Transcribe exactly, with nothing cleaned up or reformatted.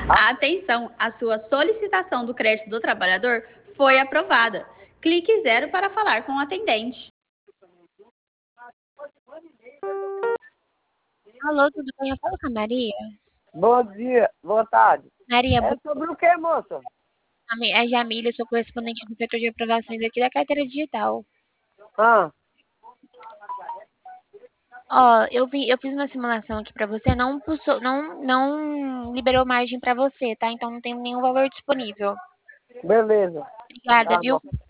Atenção, a sua solicitação do crédito do trabalhador foi aprovada. Clique zero para falar com o atendente. Alô, tudo bem? Eu falo com a Maria. Bom dia, boa tarde. Maria, É sobre o que, moça? é Jamília, sou correspondente do setor de aprovações aqui da carteira digital. Ah, Ó, eu, vi, eu fiz uma simulação aqui pra você, não, pulsou- não, não liberou margem pra você, tá? Então não tem nenhum valor disponível. beleza. Obrigada, Tá viu? bom.